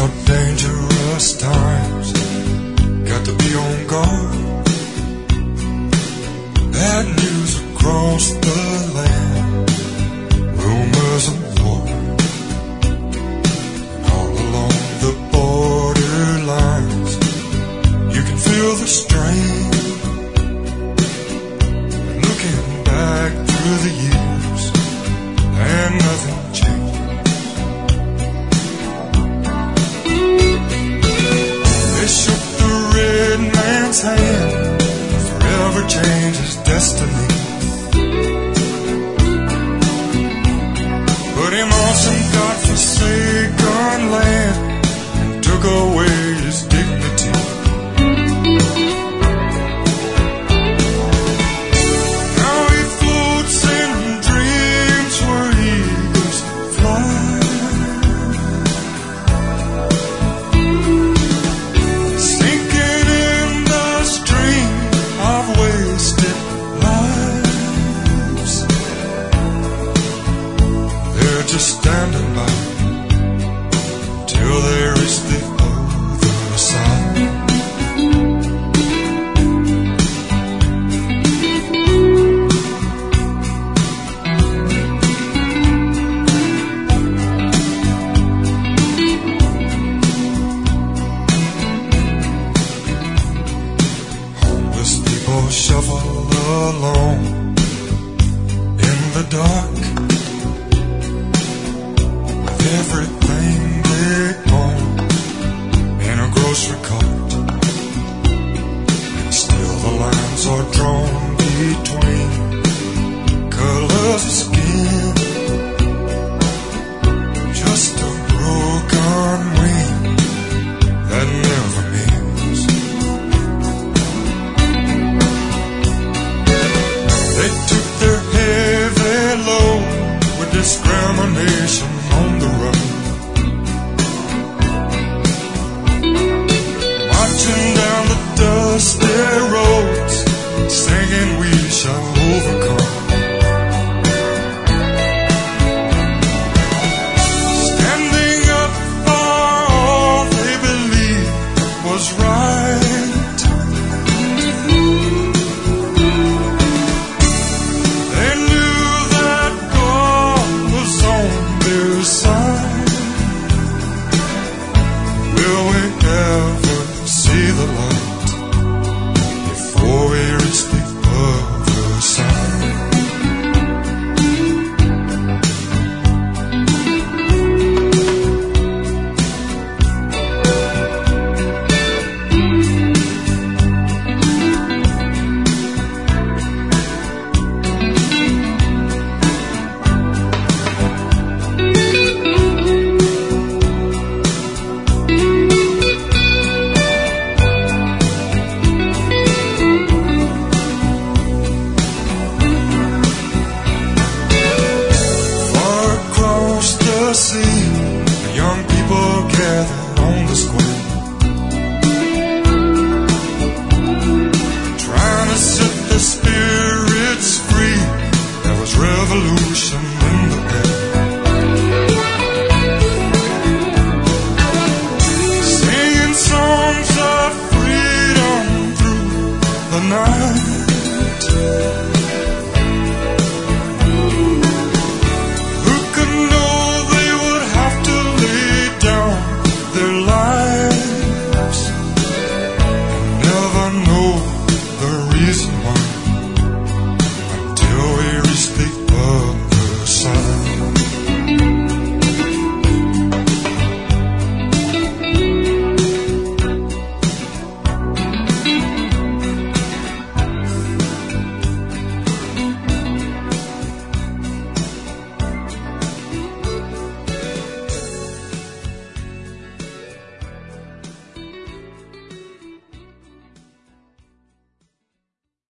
are dangerous times. Got to be on guard. Bad news across the land. Rumors of war. And all along the borderlines, you can feel the strain. And looking back through the years, and nothing changed. They shook the red man's hand, forever changed his destiny. Put him on some godforsaken land and took away his dignity. Now he floats in dreams where eagles fly. Sinking in the stream of wasted lives. They're just standing by till they reach the other side. Homeless people shuffle along in the dark with everything they own in a grocery cart, and still the lines are drawn between colors of skin.